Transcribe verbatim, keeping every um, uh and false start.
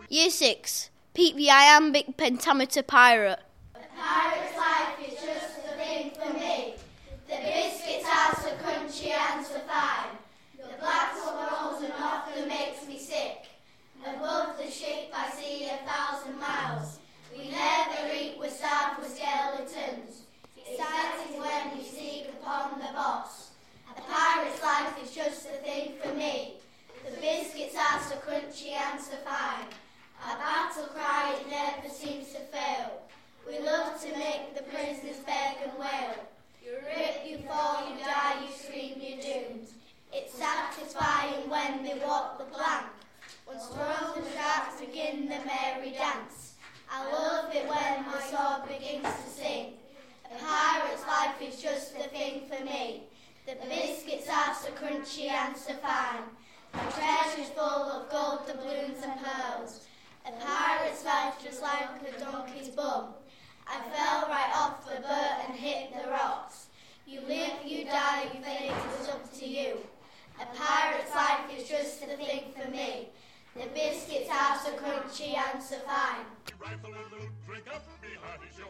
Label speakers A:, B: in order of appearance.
A: Year six. Pete the Iambic Pentameter Pirate.
B: A pirate's life is just a thing for me. The biscuits are so crunchy and so fine. The black frozen often makes me sick. Above the ship I see a thousand miles. We never eat, we're starved with skeletons. Exciting when you sneak upon the boss. A pirate's life is just a thing for me. The biscuits are so crunchy and so fine. Our battle cry, it never seems to fail. We love to make the prisoners beg and wail. You rip, you fall, you die, you scream, you're doomed. It's satisfying when they walk the plank. Once frozen sharks begin the merry dance. I love it when my sword begins to sing. A pirate's life is just a thing for me. The biscuits are so crunchy and so fine. The treasure's full of gold, doubloons and pearls. A pirate's life just like a donkey's bum. I fell right off the boat and hit the rocks. You live, you die, you fade, it's up to you. A pirate's life is just a thing for me. The biscuits are so crunchy and so fine.